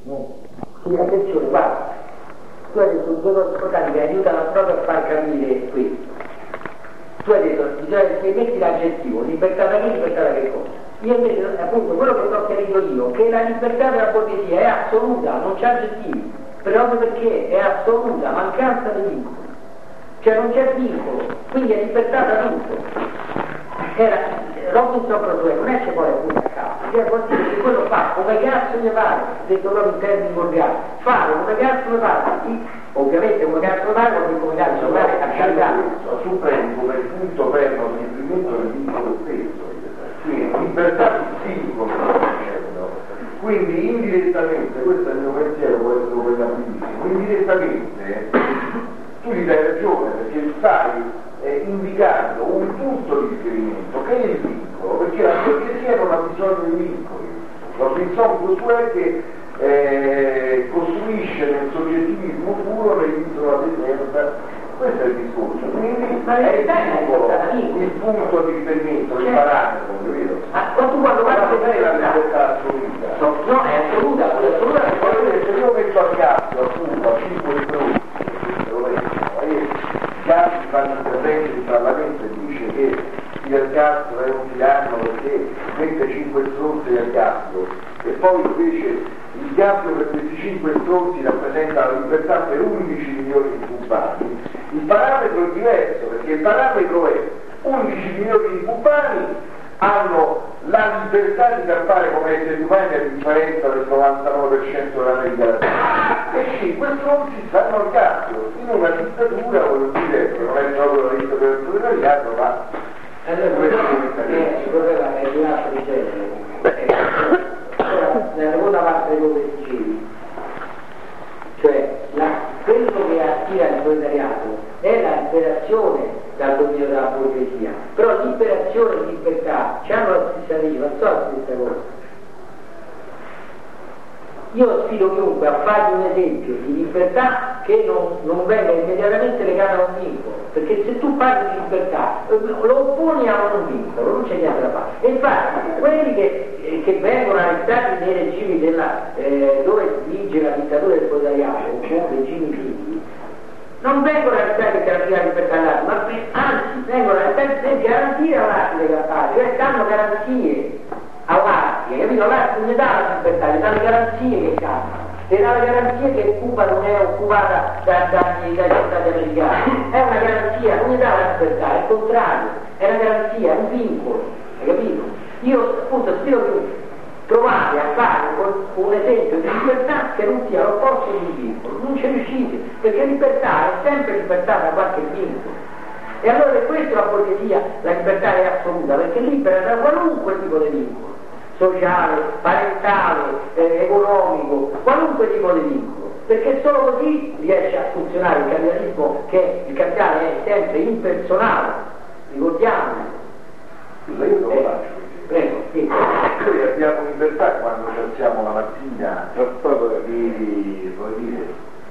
Sì, attenzione, guarda, tu hai detto due cose importanti che aiutano proprio a far capire questo. Tu hai detto, bisogna che metti l'aggettivo, libertà da chi, libertà da che cosa? Io invece, appunto, quello che sto chiarendo io, che la libertà della borghesia è assoluta, non c'è aggettivi, proprio perché è assoluta, mancanza di vincoli. Cioè non c'è vincolo, quindi è libertà da tutto. Robinson Crusoe non è che poi appunto a caso, cioè vuol dire che quello fa come cazzo gli pare, detto proprio in termini volgari, fare come cazzo gli pare, ovviamente come cazzo gli pare vuol dire come cazzo gli pare a carità. Tu prendi come punto fermo di riferimento del vincolo stesso, quindi libertà sul singolo, quindi indirettamente, questo è il mio pensiero, può essere completabilissimo, indirettamente tu gli dai ragione perché stai indicando un punto di riferimento che è il vincolo, perché la borghesia non ha bisogno di vincoli. Robinson Crusoe che costruisce nel soggettivismo puro nell'isola deserta, questo è il discorso, quindi è il vincolo, il punto di riferimento, il parametro, capito? Ma tu quando parli non è la libertà assoluta. No, è assoluta, Se io metto a cazzo appunto a 5 minuti, i casi fanno intervento in Parlamento e dice che il Castro è un tiranno perché mette 5 stronzi nel Castro e poi invece il Castro per questi 5 stronzi rappresenta la libertà per 11 milioni di cubani. Il parametro è diverso perché il parametro è 11 milioni di cubani hanno la libertà di campare come esseri umani a differenza del 99% dell'America Latina e 5 stronzi stanno al cazzo in una dittatura, voglio dire, che non è proprio la dittatura del proletariato, ma il problema è di un altro genere. Nella seconda parte di quello che dicevi, cioè quello che attira il proletariato è la liberazione dal dominio della borghesia, però liberazione e libertà hanno la stessa vita, non so la stessa cosa. Io sfido chiunque a fargli un esempio di libertà che non venga immediatamente legata a un vincolo, perché se tu parli di libertà lo opponi a un vincolo, non c'è niente da fare. E infatti quelli che vengono arrestati nei regimi dove vige la dittatura del proletariato, o con regimi simili, non vengono arrestati per garantire la libertà all'arte, ma anzi vengono arrestati per garantire all'arte le campane, cioè danno garanzie all'arte, capito? L'arte non gli dà la libertà, gli dà le garanzie che campano, gli dà le garanzie che Cuba non è occupata dai soldati americani, è una garanzia, non gli dà la libertà, è il contrario, è una garanzia, è un vincolo, hai capito? Io appunto spero che provate a fare un esempio di libertà che non sia l'opposto di un vincolo, non ci riuscite, perché libertà è sempre libertà da qualche vincolo. E allora per questo la borghesia, la libertà è assoluta, perché libera da qualunque tipo di vincolo, sociale, parentale, economico, qualunque tipo di vincolo, perché solo così riesce a funzionare il capitalismo, che il capitale è sempre impersonale, ricordiamo. Scusa, io non lo faccio. Prego, sì. Noi abbiamo libertà quando ci alziamo la mattina di, vuol dire,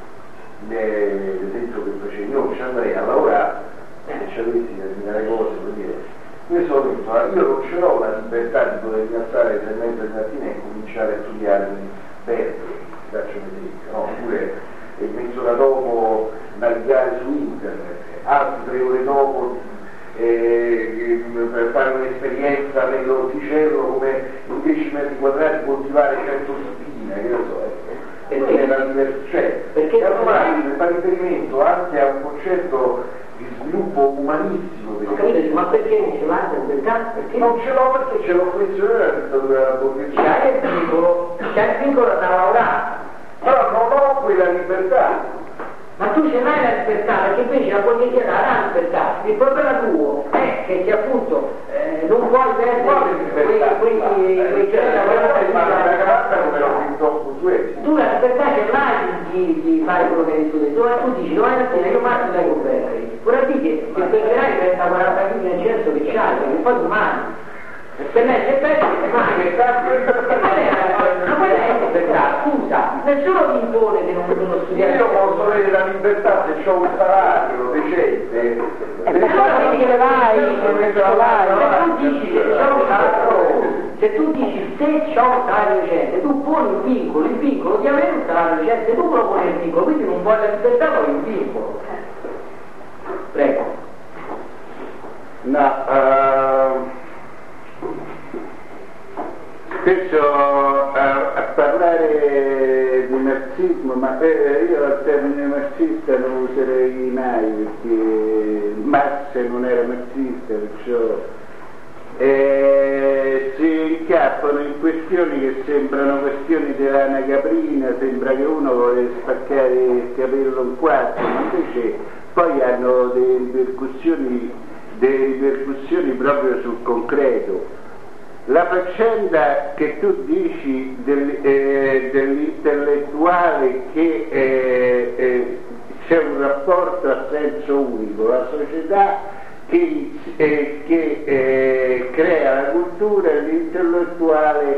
l'esempio che facevi, io ci andrei a lavorare e ci avessi determinate cose, vuol dire, io non ce l'ho la libertà di potermi alzare alle 3:30 del mattino e cominciare a studiare Berkeley, faccio un esempio, no? Oppure mezz'ora dopo navigare su internet, altre 3 ore dopo per fare un'esperienza nell'orticello come in 10 metri quadrati coltivare 100 spine, che lo so, e quindi è la diversità, cioè, perché fa riferimento anche a un concetto di sviluppo umanissimo. Ma perché non ce l'ha libertà? Perché non ce l'ho, perché ce l'ho questo la dittatura della borghesia. C'è il vincolo da lavorare, però non ho quella libertà. Ma tu ce l'hai la libertà, perché invece la borghesia la libertà. Il problema tuo è che appunto non puoi perdere quei 140 come l'ho vinto su questo. Tu la libertà ce l'hai di fare quello che hai detto, tu dici domani mattina io parto dai Berkeley, ora dire che perderai 30-40 kg nel censo che c'hai, perché poi domani per lei è bello che mai ma quella è libertà, scusa, nessuno ti impone di non studiare. Io posso avere la libertà se ho un salario decente, e per cosa che le vai, non dici che c'è un salario Se tu dici se c'ho un salario decente, tu poni il vincolo di avere un salario decente, tu proponi il vincolo, quindi non vuoi la libertà, vuoi il vincolo. Prego. No, spesso a parlare di marxismo, ma io al termine marxista non userei mai, perché Marx non era marxista, perciò si incappano in questioni che sembrano questioni di rana caprina, sembra che uno vuole spaccare il capello in quattro, ma invece poi hanno delle ripercussioni proprio sul concreto. La faccenda che tu dici dell'intellettuale che c'è un rapporto a senso unico, la società che crea la cultura e l'intellettuale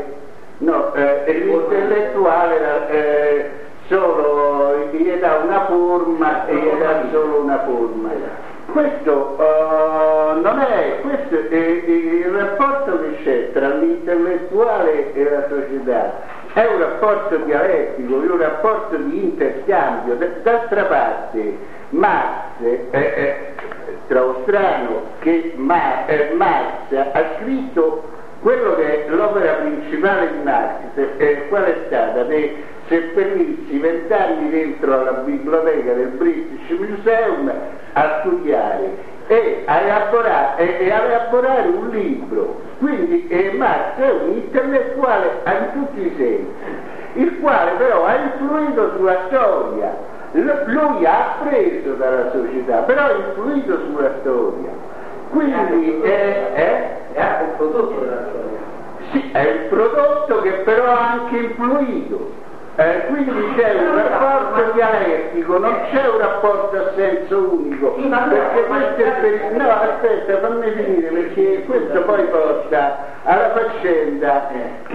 solo gli dà una forma e gli dà solo una forma. Questo non è, questo è il rapporto che c'è tra l'intellettuale e la società, è un rapporto dialettico, è un rapporto di interscambio. D'altra parte Marx, trovo strano che Marx ha scritto quello che è l'opera principale di Marx, qual è stata? Seppellirsi 20 anni dentro alla biblioteca del British Museum a studiare e a elaborare un libro. Quindi Marx è un intellettuale in tutti i sensi, il quale però ha influito sulla storia. Lui ha appreso dalla società, però ha influito sulla storia. Quindi è anche il prodotto della storia. Sì, è il prodotto che però ha anche influito. Quindi c'è un rapporto dialettico, non c'è un rapporto a senso unico, perché questo è no, aspetta, fammi finire, perché questo poi porta alla faccenda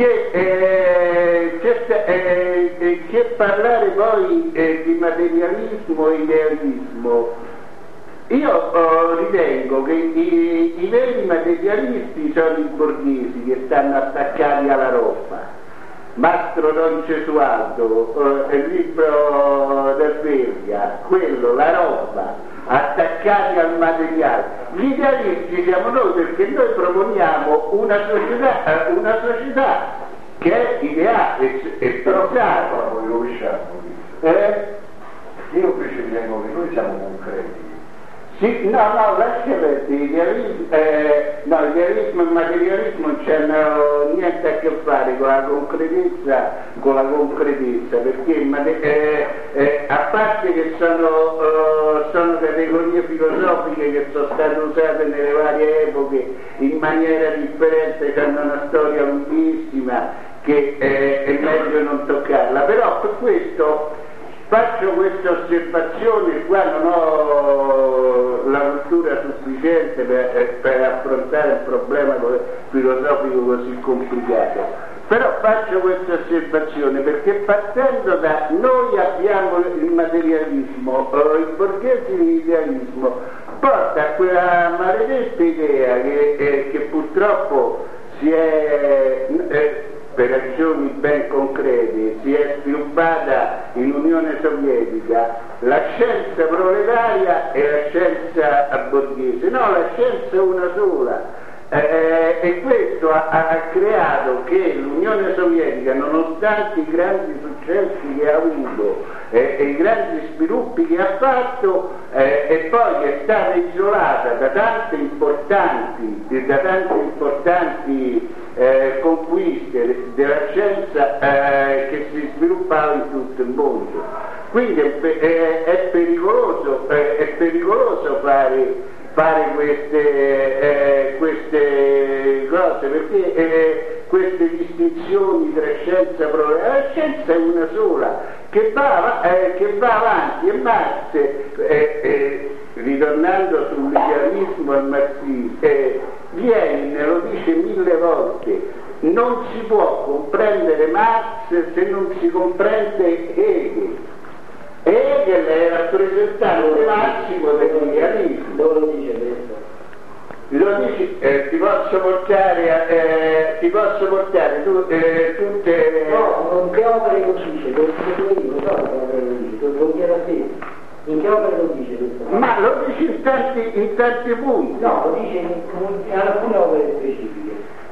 che parlare poi di materialismo e idealismo. Io ritengo che i veri materialisti sono i borghesi che stanno attaccati alla roba. Mastro Don Gesualdo, il libro del Verga, quello, la roba, attaccati al materiale. Gli idealisti siamo noi, perché noi proponiamo una società che è ideale e pensata. Noi rovesciamo. Io invece ritengo che noi siamo concreti. Sì, no, lascia perdere, idealismo e materialismo non c'hanno niente a che fare con la concretezza, perché a parte che sono categorie filosofiche che sono state usate nelle varie epoche in maniera differente, che hanno una storia lunghissima che è meglio non toccarla, però per questo faccio questa osservazione. Qua non ho la cultura sufficiente per affrontare un problema filosofico così complicato, però faccio questa osservazione perché partendo da noi abbiamo il materialismo, il borghese l'idealismo, porta a quella maledetta idea che purtroppo si è per ragioni ben concrete si è sviluppata in Unione Sovietica, la scienza proletaria e la scienza borghese. No, la scienza è una sola. E questo ha creato che l'Unione Sovietica, nonostante i grandi successi che ha avuto e i grandi sviluppi che ha fatto, e poi è stata isolata da tante importanti conquiste della scienza che si sviluppava in tutto il mondo. Quindi è pericoloso fare queste cose, perché queste distinzioni tra scienza e la scienza è una sola che va avanti, e Marx, ritornando sull'idealismo e il marxismo, Lenin lo dice 1000 volte: non si può comprendere Marx se non si comprende Hegel. Hegel è il rappresentante massimo dell'idealismo. Dove lo dice questo? Lo dici, ti posso portare tutte... No, in che opere lo dice? Lo dico io, non so che opere lo dice, lo chiedo a te. In che opere lo dice questo? Ma lo dici in tanti punti. No, lo dice in alcune opere specifiche.